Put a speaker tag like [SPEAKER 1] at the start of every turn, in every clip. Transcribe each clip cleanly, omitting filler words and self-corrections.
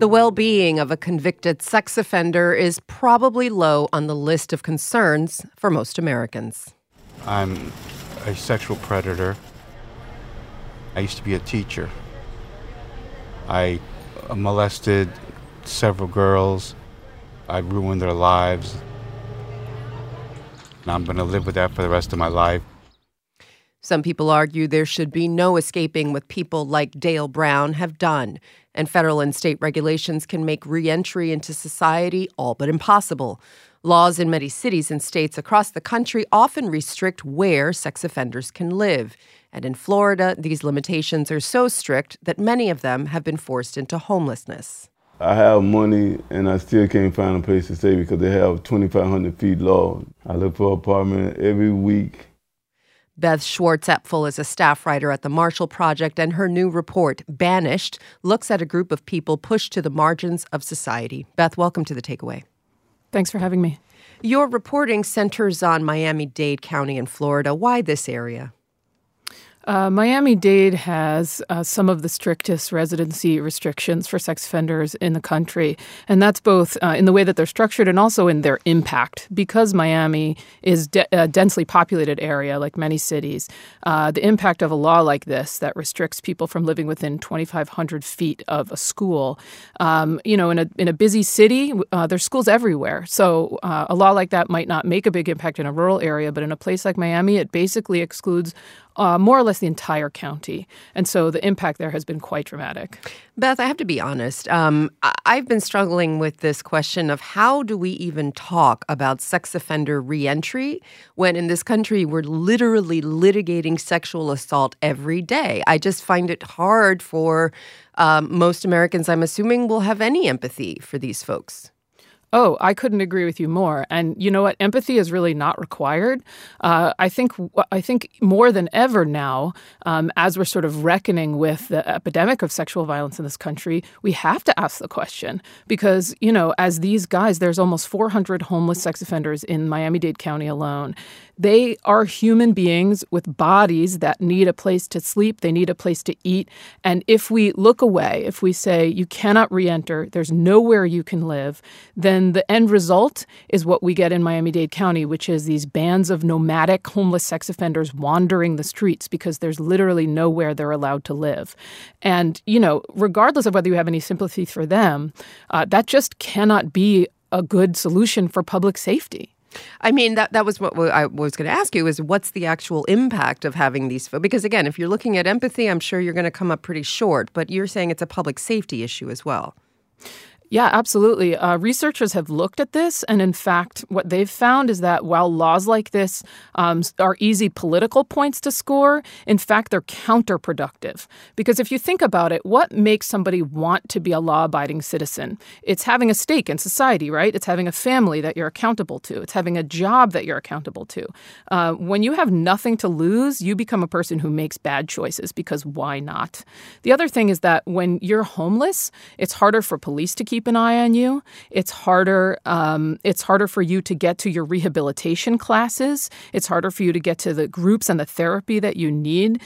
[SPEAKER 1] The well-being of a convicted sex offender is probably low on the list of concerns for most Americans.
[SPEAKER 2] I'm a sexual predator. I used to be a teacher. I molested several girls. I ruined their lives. And I'm going to live with that for the rest of my life.
[SPEAKER 1] Some people argue there should be no escaping what people like Dale Brown have done, and federal and state regulations can make re-entry into society all but impossible. Laws in many cities and states across the country often restrict where sex offenders can live. And in Florida, these limitations are so strict that many of them have been forced into homelessness.
[SPEAKER 3] I have money and I still can't find a place to stay because they have 2,500 feet law. I look for an apartment every week.
[SPEAKER 1] Beth Schwartz-Epfel is a staff writer at the Marshall Project, and her new report, Banished, looks at a group of people pushed to the margins of society. Beth, welcome to The Takeaway.
[SPEAKER 4] Thanks for having me.
[SPEAKER 1] Your reporting centers on Miami-Dade County in Florida. Why this area?
[SPEAKER 4] Miami-Dade has some of the strictest residency restrictions for sex offenders in the country. And that's both in the way that they're structured and also in their impact. Because Miami is a densely populated area, like many cities, the impact of a law like this that restricts people from living within 2,500 feet of a school, in a busy city, there's schools everywhere. So a law like that might not make a big impact in a rural area, but in a place like Miami, it basically excludes more or less the entire county. And so the impact there has been quite dramatic.
[SPEAKER 1] Beth, I have to be honest. I've been struggling with this question of how do we even talk about sex offender reentry when in this country we're literally litigating sexual assault every day. I just find it hard for most Americans, I'm assuming, will have any empathy for these folks.
[SPEAKER 4] Oh, I couldn't agree with you more. And you know what? Empathy is really not required. I think more than ever now, as we're sort of reckoning with the epidemic of sexual violence in this country, we have to ask the question because, as these guys, there's almost 400 homeless sex offenders in Miami-Dade County alone. They are human beings with bodies that need a place to sleep. They need a place to eat. And if we look away, if we say you cannot reenter, there's nowhere you can live, then the end result is what we get in Miami-Dade County, which is these bands of nomadic homeless sex offenders wandering the streets because there's literally nowhere they're allowed to live. And, regardless of whether you have any sympathy for them, that just cannot be a good solution for public safety.
[SPEAKER 1] I mean, that was what I was going to ask you is what's the actual impact of having these? Because, again, if you're looking at empathy, I'm sure you're going to come up pretty short. But you're saying it's a public safety issue as well.
[SPEAKER 4] Yeah, absolutely. Researchers have looked at this, and in fact, what they've found is that while laws like this are easy political points to score, in fact, they're counterproductive. Because if you think about it, what makes somebody want to be a law-abiding citizen? It's having a stake in society, right? It's having a family that you're accountable to. It's having a job that you're accountable to. When you have nothing to lose, you become a person who makes bad choices because why not? The other thing is that when you're homeless, it's harder for police to keep an eye on you. It's harder for you to get to your rehabilitation classes. It's harder for you to get to the groups and the therapy that you need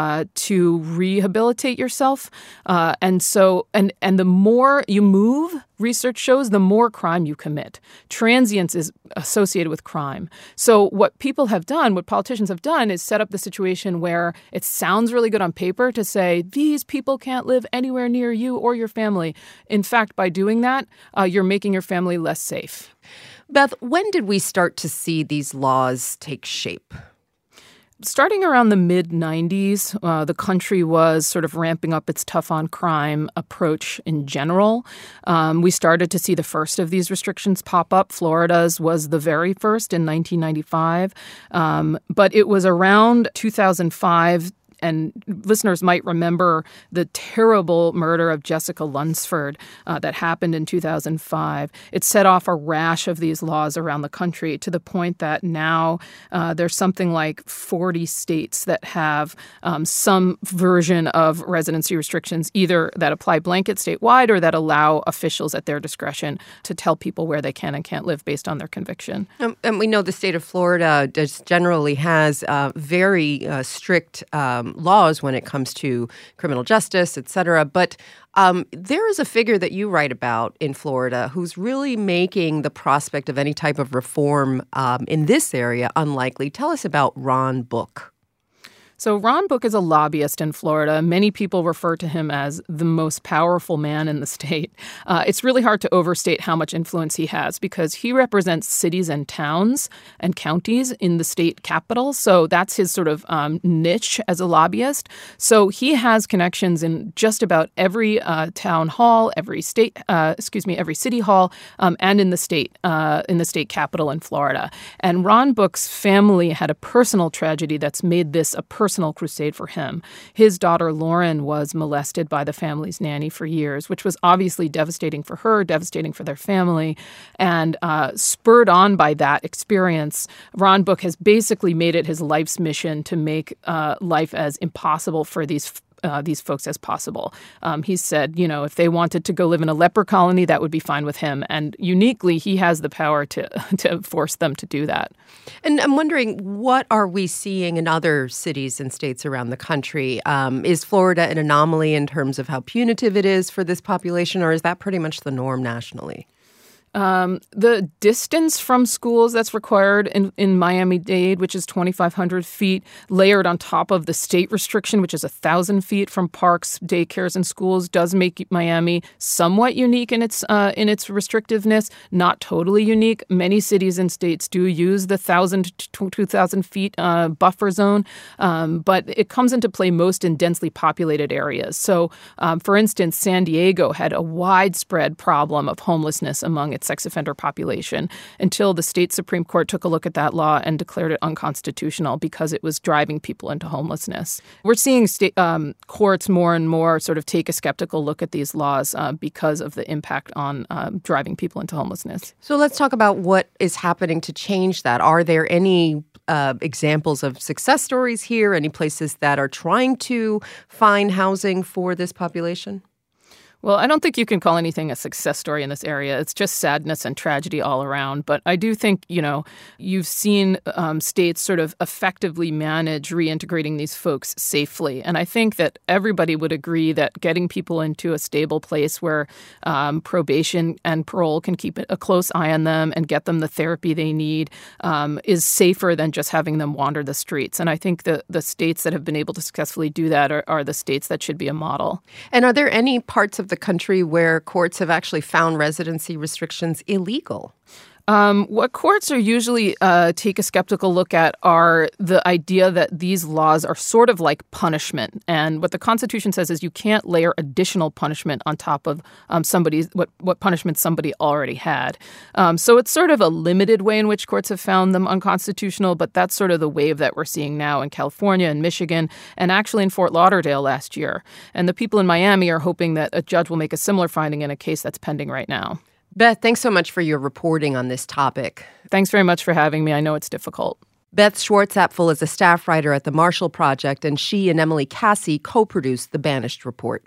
[SPEAKER 4] to rehabilitate yourself. And the more you move, research shows, the more crime you commit. Transience is associated with crime. So what people have done, what politicians have done, is set up the situation where it sounds really good on paper to say, these people can't live anywhere near you or your family. In fact, by doing that, you're making your family less safe.
[SPEAKER 1] Beth, when did we start to see these laws take shape?
[SPEAKER 4] Starting around the mid-'90s, the country was sort of ramping up its tough-on-crime approach in general. We started to see the first of these restrictions pop up. Florida's was the very first in 1995. But it was around 2005 And listeners might remember the terrible murder of Jessica Lunsford that happened in 2005. It set off a rash of these laws around the country to the point that now there's something like 40 states that have some version of residency restrictions, either that apply blanket statewide or that allow officials at their discretion to tell people where they can and can't live based on their conviction.
[SPEAKER 1] And we know the state of Florida just generally has very strict laws when it comes to criminal justice, et cetera. But there is a figure that you write about in Florida who's really making the prospect of any type of reform in this area unlikely. Tell us about Ron Book.
[SPEAKER 4] So Ron Book is a lobbyist in Florida. Many people refer to him as the most powerful man in the state. It's really hard to overstate how much influence he has because he represents cities and towns and counties in the state capital. So that's his sort of niche as a lobbyist. So he has connections in just about every town hall, every city hall, and in the state capital in Florida. And Ron Book's family had a personal tragedy that's made this a personal crusade for him. His daughter, Lauren, was molested by the family's nanny for years, which was obviously devastating for her, devastating for their family. And spurred on by that experience, Ron Book has basically made it his life's mission to make life as impossible for these folks as possible. He said, if they wanted to go live in a leper colony, that would be fine with him. And uniquely, he has the power to force them to do that.
[SPEAKER 1] And I'm wondering, what are we seeing in other cities and states around the country? Is Florida an anomaly in terms of how punitive it is for this population, or is that pretty much the norm nationally?
[SPEAKER 4] The distance from schools that's required in Miami-Dade, which is 2,500 feet, layered on top of the state restriction, which is 1,000 feet from parks, daycares, and schools, does make Miami somewhat unique in its restrictiveness, not totally unique. Many cities and states do use the 1,000 to 2,000 feet buffer zone, but it comes into play most in densely populated areas. So, for instance, San Diego had a widespread problem of homelessness among its sex offender population until the state Supreme Court took a look at that law and declared it unconstitutional because it was driving people into homelessness. We're seeing courts more and more sort of take a skeptical look at these laws because of the impact on driving people into homelessness.
[SPEAKER 1] So let's talk about what is happening to change that. Are there any examples of success stories here? Any places that are trying to find housing for this population?
[SPEAKER 4] Well, I don't think you can call anything a success story in this area. It's just sadness and tragedy all around. But I do think, you've seen states sort of effectively manage reintegrating these folks safely. And I think that everybody would agree that getting people into a stable place where probation and parole can keep a close eye on them and get them the therapy they need is safer than just having them wander the streets. And I think the states that have been able to successfully do that are the states that should be a model.
[SPEAKER 1] And are there any parts of the country where courts have actually found residency restrictions illegal?
[SPEAKER 4] What courts are usually take a skeptical look at are the idea that these laws are sort of like punishment. And what the Constitution says is you can't layer additional punishment on top of what punishment somebody already had. So it's sort of a limited way in which courts have found them unconstitutional, but that's sort of the wave that we're seeing now in California and Michigan and actually in Fort Lauderdale last year. And the people in Miami are hoping that a judge will make a similar finding in a case that's pending right now.
[SPEAKER 1] Beth, thanks so much for your reporting on this topic.
[SPEAKER 4] Thanks very much for having me. I know it's difficult.
[SPEAKER 1] Beth Schwartz-Apfel is a staff writer at the Marshall Project, and she and Emily Cassie co-produced the Banished Report.